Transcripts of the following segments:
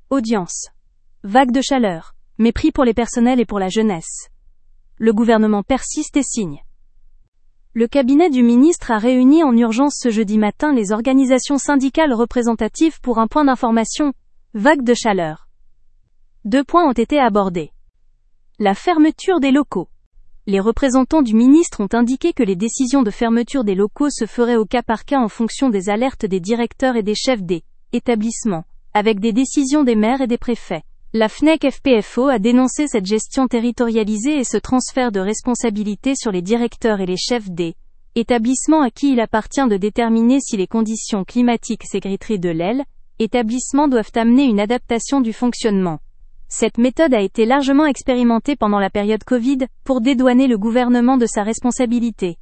Audience. Vague de chaleur. Mépris pour les personnels et pour la jeunesse. Le gouvernement persiste et signe. Le cabinet du ministre a réuni en urgence ce jeudi matin les organisations syndicales représentatives pour un point d'information. Vague de chaleur. 2 points ont été abordés. La fermeture des locaux. Les représentants du ministre ont indiqué que les décisions de fermeture des locaux se feraient au cas par cas en fonction des alertes des directeurs et des chefs des établissements, avec des décisions des maires et des préfets. La FNEC-FPFO a dénoncé cette gestion territorialisée et ce transfert de responsabilité sur les directeurs et les chefs des établissements à qui il appartient de déterminer si les conditions climatiques sécrétées de l'établissement doivent amener une adaptation du fonctionnement. Cette méthode a été largement expérimentée pendant la période Covid pour dédouaner le gouvernement de sa responsabilité.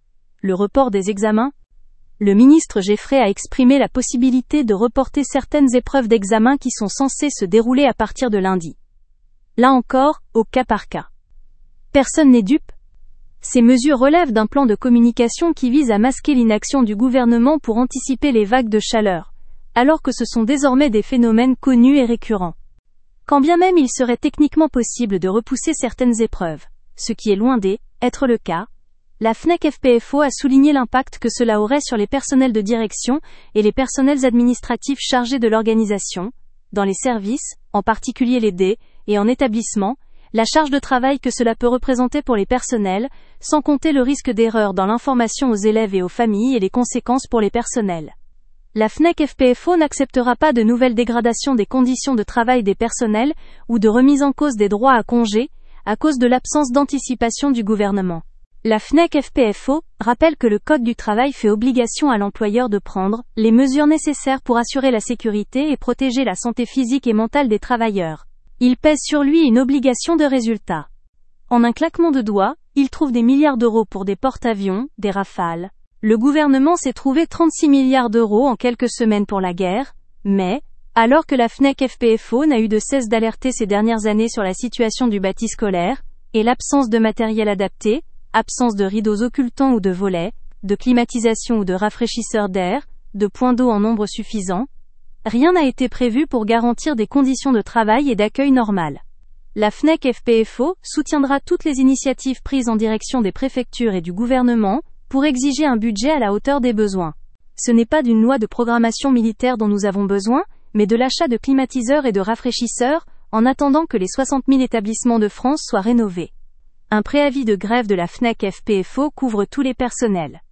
Le report des examens. Le ministre Geffray a exprimé la possibilité de reporter certaines épreuves d'examen qui sont censées se dérouler à partir de lundi. Là encore, au cas par cas. Personne n'est dupe. Ces mesures relèvent d'un plan de communication qui vise à masquer l'inaction du gouvernement pour anticiper les vagues de chaleur, alors que ce sont désormais des phénomènes connus et récurrents. Quand bien même il serait techniquement possible de repousser certaines épreuves, ce qui est loin d'être le cas, la FNEC-FPFO a souligné l'impact que cela aurait sur les personnels de direction et les personnels administratifs chargés de l'organisation, dans les services, en particulier les D, et en établissement, la charge de travail que cela peut représenter pour les personnels, sans compter le risque d'erreur dans l'information aux élèves et aux familles et les conséquences pour les personnels. La FNEC-FPFO n'acceptera pas de nouvelles dégradations des conditions de travail des personnels ou de remise en cause des droits à congé, à cause de l'absence d'anticipation du gouvernement. La FNEC-FPFO rappelle que le Code du travail fait obligation à l'employeur de prendre les mesures nécessaires pour assurer la sécurité et protéger la santé physique et mentale des travailleurs. Il pèse sur lui une obligation de résultat. En un claquement de doigts, il trouve des milliards d'euros pour des porte-avions, des Rafales. Le gouvernement s'est trouvé 36 milliards d'euros en quelques semaines pour la guerre, mais, alors que la FNEC-FPFO n'a eu de cesse d'alerter ces dernières années sur la situation du bâti scolaire, et l'absence de matériel adapté, absence de rideaux occultants ou de volets, de climatisation ou de rafraîchisseurs d'air, de points d'eau en nombre suffisant, rien n'a été prévu pour garantir des conditions de travail et d'accueil normales. La FNEC-FPFO soutiendra toutes les initiatives prises en direction des préfectures et du gouvernement, pour exiger un budget à la hauteur des besoins. Ce n'est pas d'une loi de programmation militaire dont nous avons besoin, mais de l'achat de climatiseurs et de rafraîchisseurs, en attendant que les 60 000 établissements de France soient rénovés. Un préavis de grève de la FNEC-FPFO couvre tous les personnels.